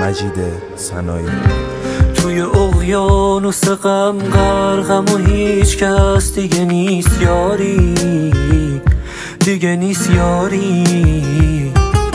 مجید سنایی. توی اقیانوس غم غرقم و هیچ کس دیگه نیست یاری، دیگه نیست یاری.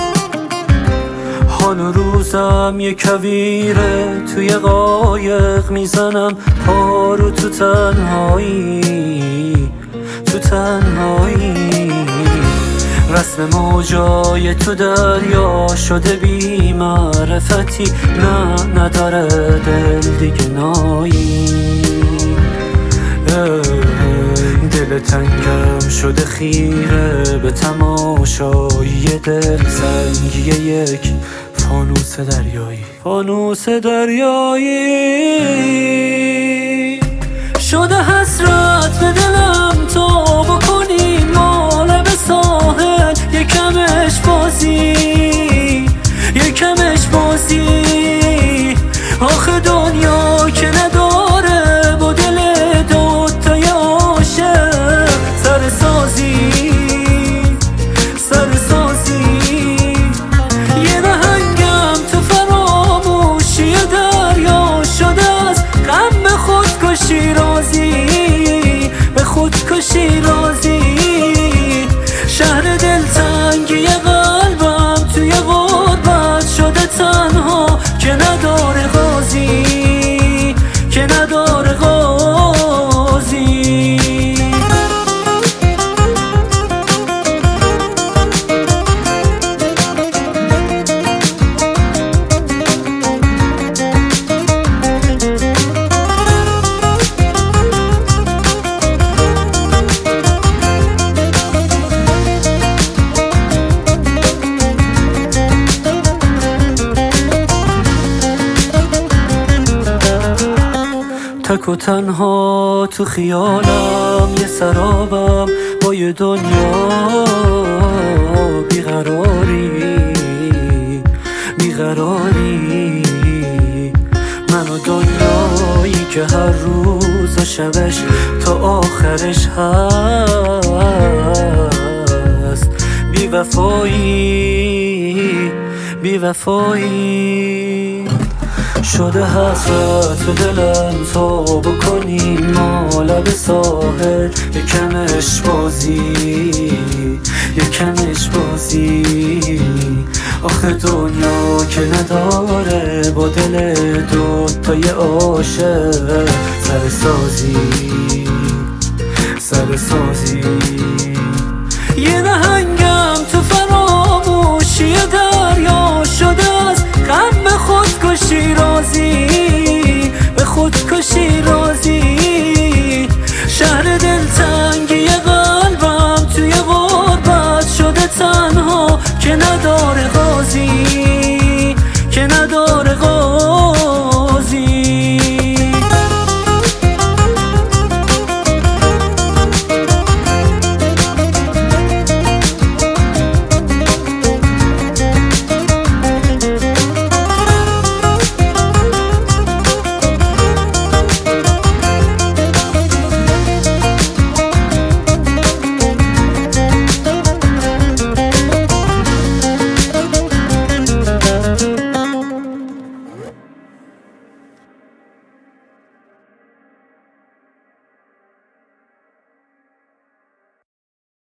حال و روزم یه کویره، توی قایق میزنم پارو تو تنهایی، تو تنهایی. رسم موجای تو دریا شده بی معرفتی، نه نداره دل دیگه نایی. دل تنگم شده خیره به تماشای دل سنگی یک فانوس دریایی، فانوس دریایی. شده حسرت به دلم تا بکنی مال به ساحل، یکمش بازی، یکمش بازی. آخه دنیا که نداره با دل دوتای عاشق سرسازی، سرسازی. یه نهنگم تو فراموشی دریا شده از غم به خودکشی رازی، به خودکشی رازی. شهر دلتنگی قلبم توی غربت شده تنها، که نداره قاضی، که نداره قاضی. تک و تنها تو خیالم یه سرابم با یه دنیا بیقراری، بیقراری. من و دنیایی که هر روز و شبش تا آخرش هست بی وفایی، بی وفایی. شده حسرت به دلم تا بکنی ما لب ساحل، یکمش بازی، یکمش بازی. آخه دنیا که نداره با دل دوتای عاشق سرسازی، سرسازی.